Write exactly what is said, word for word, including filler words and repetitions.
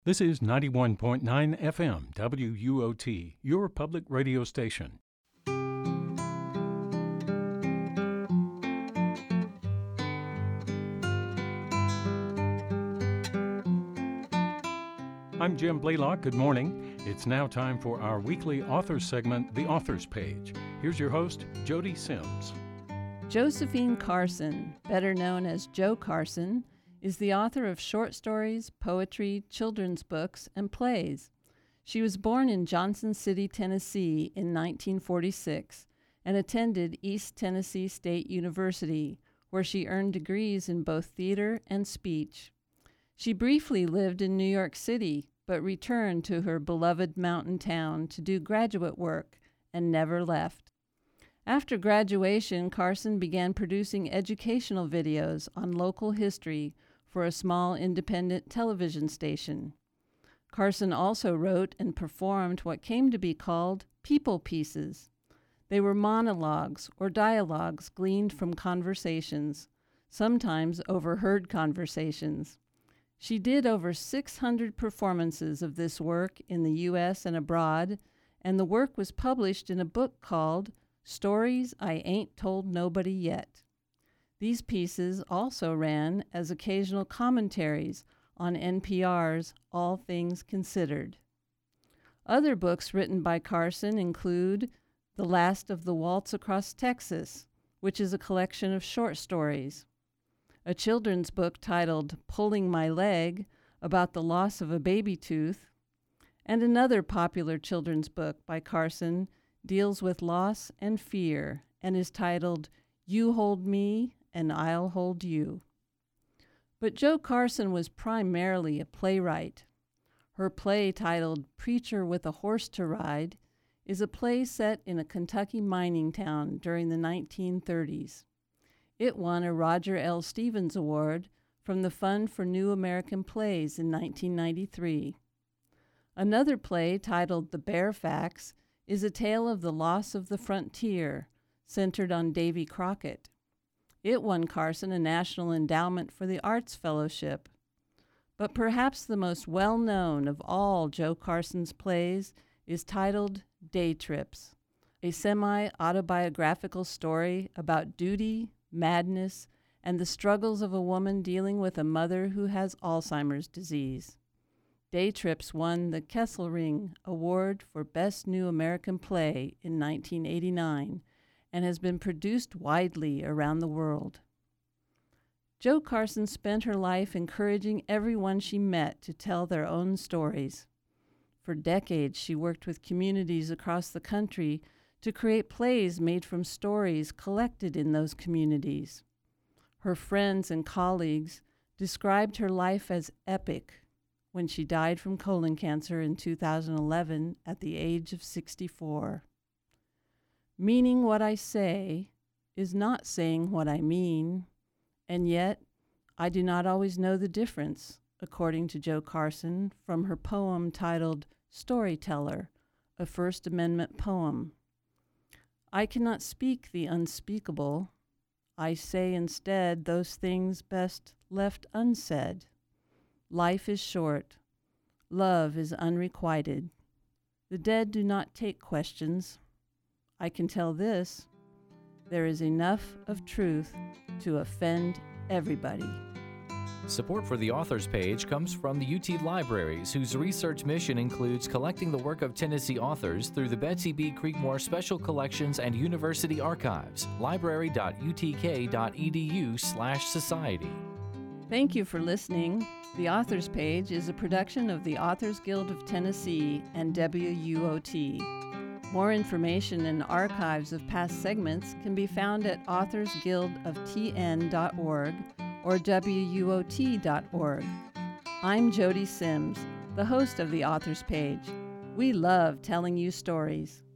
This is ninety-one point nine F M W U O T, your public radio station. I'm Jim Blaylock. Good morning. It's now time for our weekly authors segment, The Authors Page. Here's your host, Jody Sims. Josephine Carson, better known as Jo Carson, is the author of short stories, poetry, children's books, and plays. She was born in Johnson City, Tennessee in nineteen forty-six and attended East Tennessee State University, where she earned degrees in both theater and speech. She briefly lived in New York City, but returned to her beloved mountain town to do graduate work and never left. After graduation, Carson began producing educational videos on local history for a small independent television station. Carson also wrote and performed what came to be called people pieces. They were monologues or dialogues gleaned from conversations, sometimes overheard conversations. She did over six hundred performances of this work in the U S and abroad, and the work was published in a book called Stories I Ain't Told Nobody Yet. These pieces also ran as occasional commentaries on N P R's All Things Considered. Other books written by Carson include The Last of the Waltz Across Texas, which is a collection of short stories, a children's book titled Pulling My Leg, about the loss of a baby tooth, and another popular children's book by Carson deals with loss and fear and is titled You Hold Me and I'll Hold You. But Jo Carson was primarily a playwright. Her play titled Preacher with a Horse to Ride is a play set in a Kentucky mining town during the nineteen thirties. It won a Roger L. Stevens Award from the Fund for New American Plays in nineteen ninety-three. Another play titled The Bearfax is a tale of the loss of the frontier, centered on Davy Crockett. It won Carson a National Endowment for the Arts Fellowship. But perhaps the most well-known of all Jo Carson's plays is titled Day Trips, a semi-autobiographical story about duty, madness, and the struggles of a woman dealing with a mother who has Alzheimer's disease. Day Trips won the Kesselring Award for Best New American Play in nineteen eighty-nine and has been produced widely around the world. Jo Carson spent her life encouraging everyone she met to tell their own stories. For decades, she worked with communities across the country to create plays made from stories collected in those communities. Her friends and colleagues described her life as epic when she died from colon cancer in two thousand eleven at the age of sixty-four. Meaning what I say is not saying what I mean, and yet I do not always know the difference, according to Jo Carson from her poem titled Storyteller, a First Amendment poem. I cannot speak the unspeakable. I say instead those things best left unsaid. Life is short. Love is unrequited. The dead do not take questions. I can tell this, there is enough of truth to offend everybody. Support for the Authors Page comes from the U T Libraries, whose research mission includes collecting the work of Tennessee authors through the Betsy B. Creekmore Special Collections and University Archives, library.utk.edu slash society. Thank you for listening. The Authors Page is a production of the Authors Guild of Tennessee and W U O T. More information and archives of past segments can be found at authors guild of t n dot org or w u o t dot org. I'm Jody Sims, the host of the Authors Page. We love telling you stories.